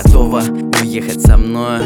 готова уехать со мной.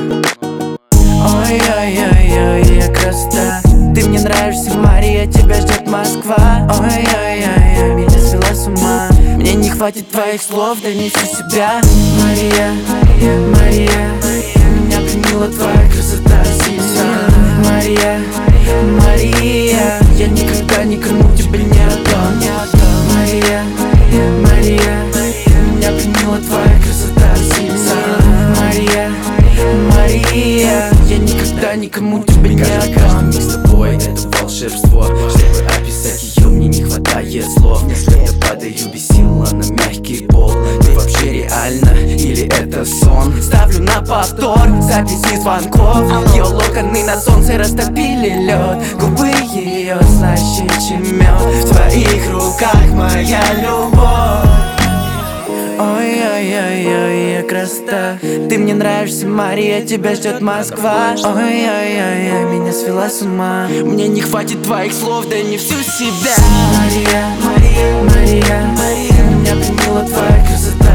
Ой-ой-ой-ой, я красота. Ты мне нравишься, Мария, тебя ждет Москва. Ой-ой-ой-ой, меня свела с ума. Мне не хватит твоих слов, дай мне всю себя. Мария, Мария, меня пленила твоя красота сильно. Мария, Мария, я никогда никому тебя не отдам. Мария, Мария, меня пленила твоя красота сильно. Мария, Мария, я никогда никому тебя не отдам. Каждый миг с тобой — это волшебство. Чтобы описать ее, мне не хватает слов. Когда падаю без сил на мягкий пол. Ты вообще реально или это сон? Ставлю на повтор записи звонков. Ее локоны на солнце растопили лед. Губы ее слаще, чем мед. В твоих руках моя любовь. Ой-ой-ой-ой, я красота. Ты мне нравишься, Мария, тебя ждет Москва. Ой-ой-ой-ой, меня свела с ума. Мне не хватит твоих слов, дай мне всю себя. Мария, Мария, Мария, Мария, меня пленила твоя красота.